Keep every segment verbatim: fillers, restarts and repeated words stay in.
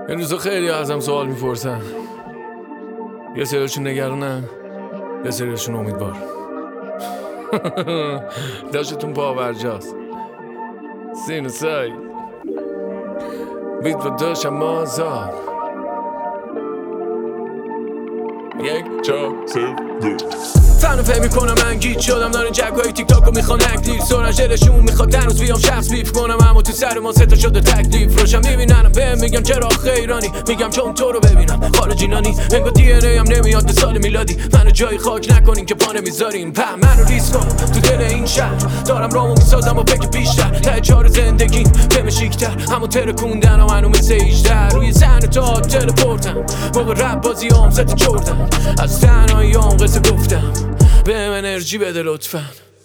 این روزا خیلی ازم سوال میپرسن، یه سریشون نگرانن، یه سریشون امیدوار. داشتتون پاورجاست سین و سای بیت با داشتم مازاد یک چار سه دو فنو فهم میکنم من گیت شدم داره جگوهای تیک تاکو میخوان اکتیف سرنجلشون میخواد تنوز بیام شخص بیف کنم اما تو سر ما ستا شده تکلیف روشم میبیننم بهم میگم چرا خیرانی میگم چون تو رو ببینم خارجی نانی انگار دی ان ای هم نمیاد به سال میلادی منو جای خاک نکنین که پا نمیذارین په منو ریس کن تو دل این شهر دارم رامو میسازم با فکر بیشتر ته چار زندگیم بهم شیکتر همو ترکوندن و منو مثل ایجدر روی سحن تا تلپورتم موقع رپ بازی هم ست چردم از تنهایی هم قصه گفتم بهم انرژی بده لطفا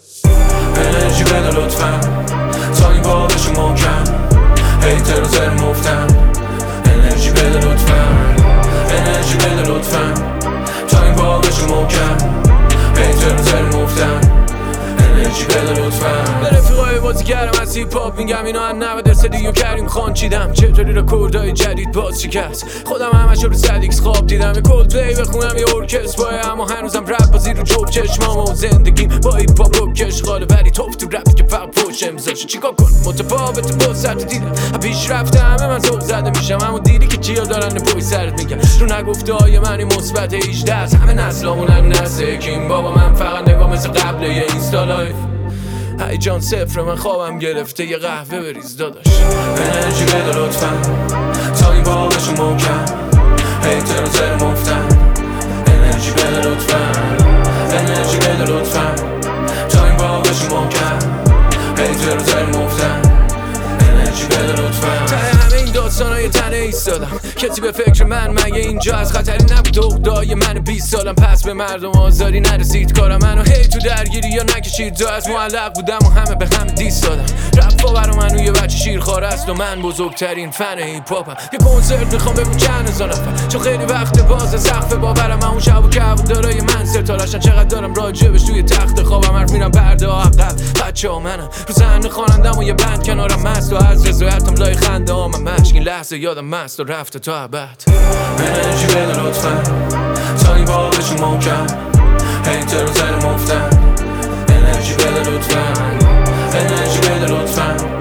انرژی بده لطفا تا این بابشو محکم هیتر و زر مفتم انرژی بده لطفا انرژی بده لطفا تا این بابشو محکم هیتر و زر مفتم انرژی بده لطفا به رفیقای بازیگرم از هیپ هاپ میگم اینا هم نود درصد دیو کریم خان چیدم چطوری رکوردای جدید باز شکست خودم همش رو صد ایکس خواب دیدم یه کولد پلی بخونم یه ارکستر بای اما هنوزم رپ بازی رو جوب چشمام و زندگیم با هیپ هاپ رو کشغاله ولی توف تو رپ که فقط پوش امضاشو چیکار کنم متفاوت با سرت دیدم پیش رفته همه من ذوق زده میشم اما دیدی که چیا دارن پای سرت میگن رو نگفته های من مثبت هجده است همه نسلامونن نزدیکیم بابا من فقط نگاه مثل قبل یه اینستا لایف هی جان صفر من خوابم گرفته یه قهوه بریز داداش انرژی بده لطفا تا این بابشو محکم هیتر و زر مفتم انرژی بده لطفا انرژی بده لطفا تا این بابشو محکم هیتر و زر مفتم انرژی بده لطفا ته همه این داستانای تنه ایستادم کسی به فکر من مگه اینجا از خطری نبود عقدای من بیست سالم پس به مردم آزاری نرسید کارم منو هی تو درگیری یا نکشید جا از معلق بودم و همه به همه دیست دادم رفا برا منو یه بچه شیرخوار است و من بزرگترین فن هیپ هاپم یه کنسرت میخوام بگم چند هزار نفر چون خیلی وقت باز سقف باورم اون شب و کبودارای من ستاره‌شن چقدر دارم راجبش توی تخت خوابم حرف میرم پرده ها عقب بچه ها منم رو صحنه خوانندم و یه بند کنارم مست و از رضایتم لای خنده ها من مشک این لحظه یادم مست و رفته تا ابد انرژی بده لطفا تا این بابشو محکم هیتر و زر مفتم انرژی بده لطفا انرژی بده لطفا